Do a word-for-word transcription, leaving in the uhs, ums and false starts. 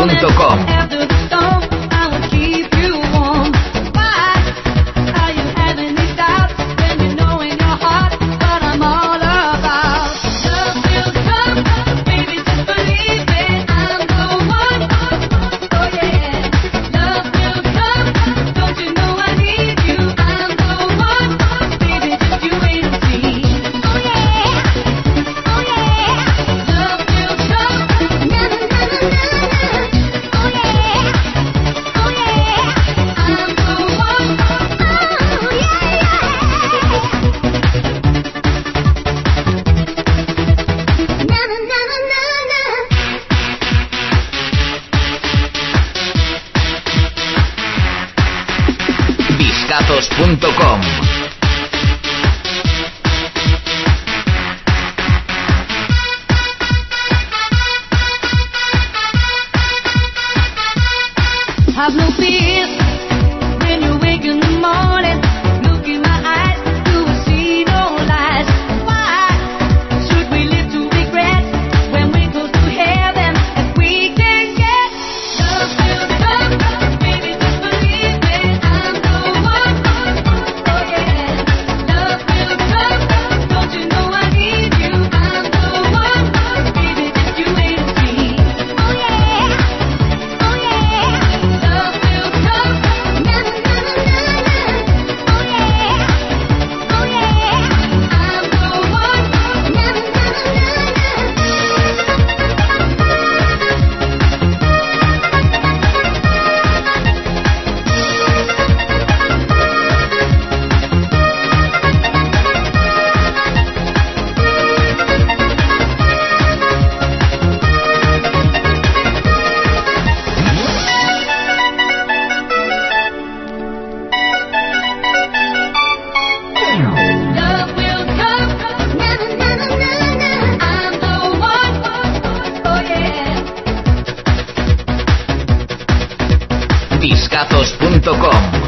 punto com. discazos punto com. Have no fear when you wake in the morning. Look in my eyes, you will see no lies. Why should we live to regret when we're close to heaven and we can get love will come, baby, just believe me, I'm the one. Oh yeah, love will come, don't you know I need you? I'm the one, baby, just you wait and see. Oh yeah, oh yeah. Love will come, na na na na na. Oh yeah, oh yeah. I'm the one, na na na na Love will come, na na na na na. I'm the one, oh yeah. discazos punto com.